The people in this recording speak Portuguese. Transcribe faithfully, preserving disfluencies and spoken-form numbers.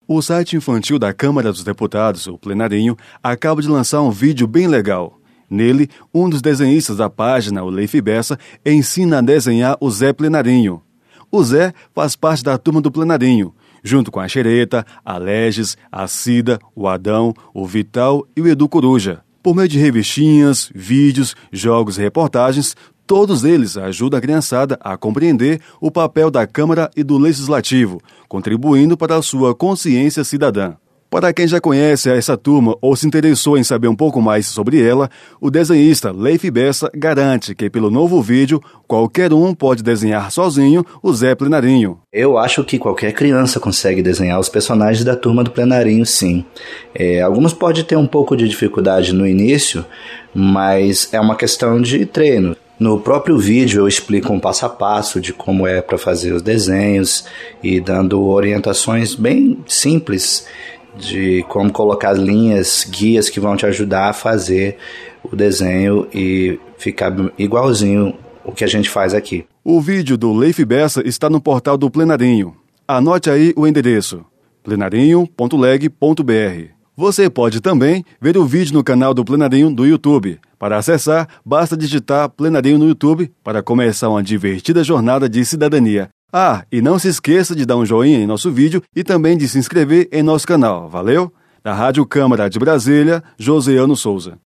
O site infantil da Câmara dos Deputados, o Plenarinho, acaba de lançar um vídeo bem legal. Nele, um dos desenhistas da página, o Leif Bessa, ensina a desenhar o Zé Plenarinho. O Zé faz parte da turma do Plenarinho, junto com a Xereta, a Leges, a Cida, o Adão, o Vital e o Edu Coruja. Por meio de revistinhas, vídeos, jogos e reportagens, todos eles ajudam a criançada a compreender o papel da Câmara e do Legislativo, contribuindo para a sua consciência cidadã. Para quem já conhece essa turma ou se interessou em saber um pouco mais sobre ela, o desenhista Leif Bessa garante que, pelo novo vídeo, qualquer um pode desenhar sozinho o Zé Plenarinho. Eu acho que qualquer criança consegue desenhar os personagens da turma do Plenarinho, sim. É, alguns podem ter um pouco de dificuldade no início, mas é uma questão de treino. No próprio vídeo eu explico um passo a passo de como é para fazer os desenhos e dando orientações bem simples de como colocar linhas, guias que vão te ajudar a fazer o desenho e ficar igualzinho o que a gente faz aqui. O vídeo do Leif Bessa está no portal do Plenarinho. Anote aí o endereço: plenarinho ponto leg ponto br. Você pode também ver o vídeo no canal do Plenarinho do YouTube. Para acessar, basta digitar Plenarinho no YouTube para começar uma divertida jornada de cidadania. Ah, e não se esqueça de dar um joinha em nosso vídeo e também de se inscrever em nosso canal. Valeu? Da Rádio Câmara de Brasília, Joseano Souza.